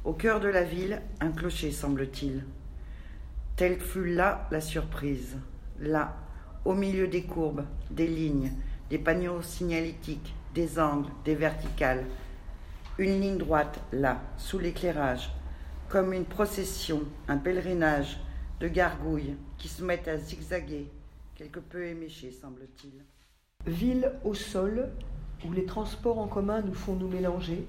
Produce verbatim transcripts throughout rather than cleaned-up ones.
Au cœur de la ville, un clocher, semble-t-il. Telle fut là la surprise. Là, au milieu des courbes, des lignes, des panneaux signalétiques, des angles, des verticales. Une ligne droite, là, sous l'éclairage, comme une procession, un pèlerinage de gargouilles qui se mettent à zigzaguer, quelque peu éméchées, semble-t-il. Ville au sol, où les transports en commun nous font nous mélanger,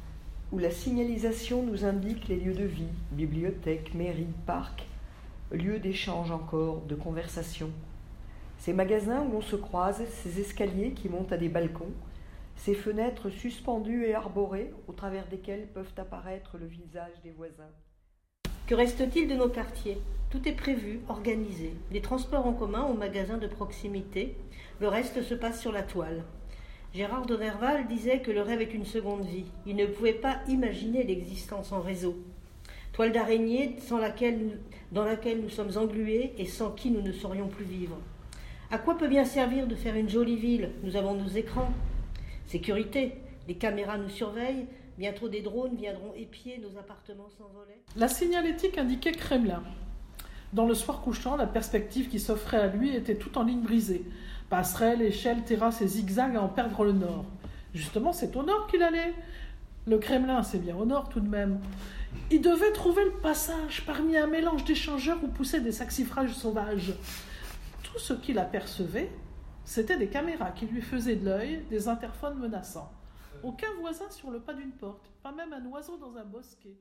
où la signalisation nous indique les lieux de vie, bibliothèque, mairie, parc, lieux d'échange encore, de conversation. Ces magasins où l'on se croise, ces escaliers qui montent à des balcons, ces fenêtres suspendues et arborées au travers desquelles peuvent apparaître le visage des voisins. Que reste-t-il de nos quartiers ? Tout est prévu, organisé. Des transports en commun aux magasins de proximité. Le reste se passe sur la toile. Gérard de Nerval disait que le rêve est une seconde vie. Il ne pouvait pas imaginer l'existence en réseau. Toile d'araignée sans laquelle nous, dans laquelle nous sommes englués et sans qui nous ne saurions plus vivre. À quoi peut bien servir de faire une jolie ville ? Nous avons nos écrans. Sécurité, les caméras nous surveillent. Bientôt des drones viendront épier nos appartements sans volets. La signalétique indiquait Kremlin. Dans le soir couchant, la perspective qui s'offrait à lui était toute en ligne brisée. Passerelles, échelles, terrasses et zigzags à en perdre le nord. Justement, c'est au nord qu'il allait. Le Kremlin, c'est bien au nord tout de même. Il devait trouver le passage parmi un mélange d'échangeurs où poussaient des saxifrages sauvages. Tout ce qu'il apercevait, c'était des caméras qui lui faisaient de l'œil, des interphones menaçants. Aucun voisin sur le pas d'une porte, pas même un oiseau dans un bosquet.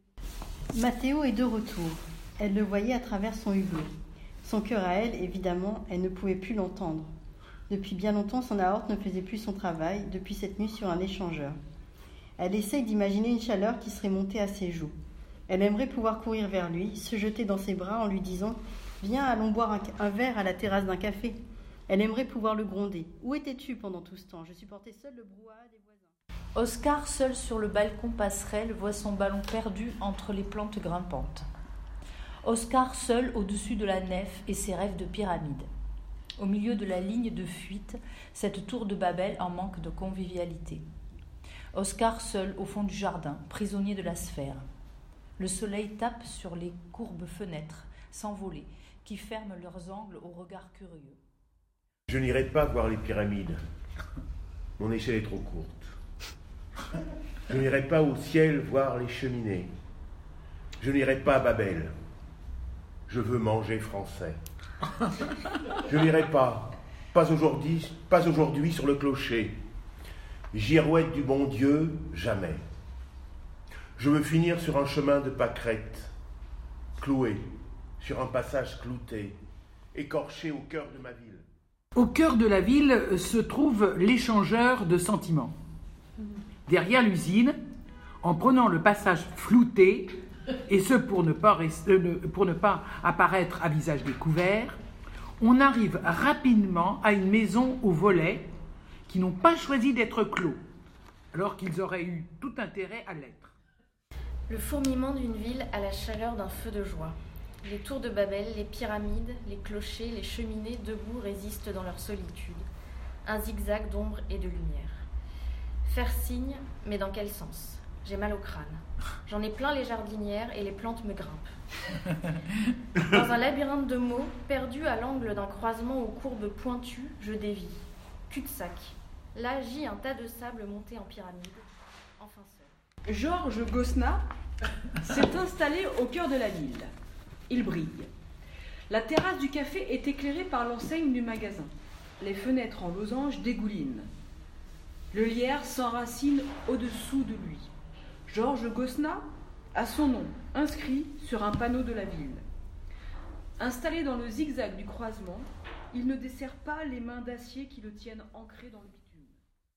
Mathéo est de retour. Elle le voyait à travers son hublot. Son cœur à elle, évidemment, elle ne pouvait plus l'entendre. Depuis bien longtemps, son aorte ne faisait plus son travail, depuis cette nuit sur un échangeur. Elle essaye d'imaginer une chaleur qui serait montée à ses joues. Elle aimerait pouvoir courir vers lui, se jeter dans ses bras en lui disant « Viens, allons boire un, un verre à la terrasse d'un café ». Elle aimerait pouvoir le gronder. « Où étais-tu pendant tout ce temps ? Je supportais seul le brouhaha des voisins. » Oscar, seul sur le balcon passerelle, voit son ballon perdu entre les plantes grimpantes. Oscar, seul au-dessus de la nef et ses rêves de pyramide. Au milieu de la ligne de fuite, cette tour de Babel en manque de convivialité. Oscar, seul au fond du jardin, prisonnier de la sphère. Le soleil tape sur les courbes fenêtres, sans voler, qui ferment leurs angles au regard curieux. Je n'irai pas voir les pyramides. Mon échelle est trop courte. Je n'irai pas au ciel voir les cheminées. Je n'irai pas à Babel. Je veux manger français. Je n'irai pas, pas aujourd'hui, pas aujourd'hui sur le clocher. Girouette du bon Dieu, jamais. Je veux finir sur un chemin de pâquerettes, cloué, sur un passage clouté, écorché au cœur de ma ville. Au cœur de la ville se trouve l'échangeur de sentiments. Derrière l'usine, en prenant le passage flouté, et ce pour ne pas, rester, pour ne pas apparaître à visage découvert, on arrive rapidement à une maison aux volets qui n'ont pas choisi d'être clos, alors qu'ils auraient eu tout intérêt à l'être. Le fourmillement d'une ville à la chaleur d'un feu de joie. Les tours de Babel, les pyramides, les clochers, les cheminées debout résistent dans leur solitude. Un zigzag d'ombre et de lumière. Faire signe, mais dans quel sens ? J'ai mal au crâne. J'en ai plein les jardinières et les plantes me grimpent. Dans un labyrinthe de mots, perdu à l'angle d'un croisement aux courbes pointues, je dévie. Cul-de-sac. Là gît un tas de sable monté en pyramide. Enfin seul. Georges Gosnat s'est installé au cœur de la ville. Il brille. La terrasse du café est éclairée par l'enseigne du magasin. Les fenêtres en losange dégoulinent. Le lierre s'enracine au-dessous de lui. Georges Gosnat a son nom inscrit sur un panneau de la ville. Installé dans le zigzag du croisement, il ne dessert pas les mains d'acier qui le tiennent ancré dans le bitume.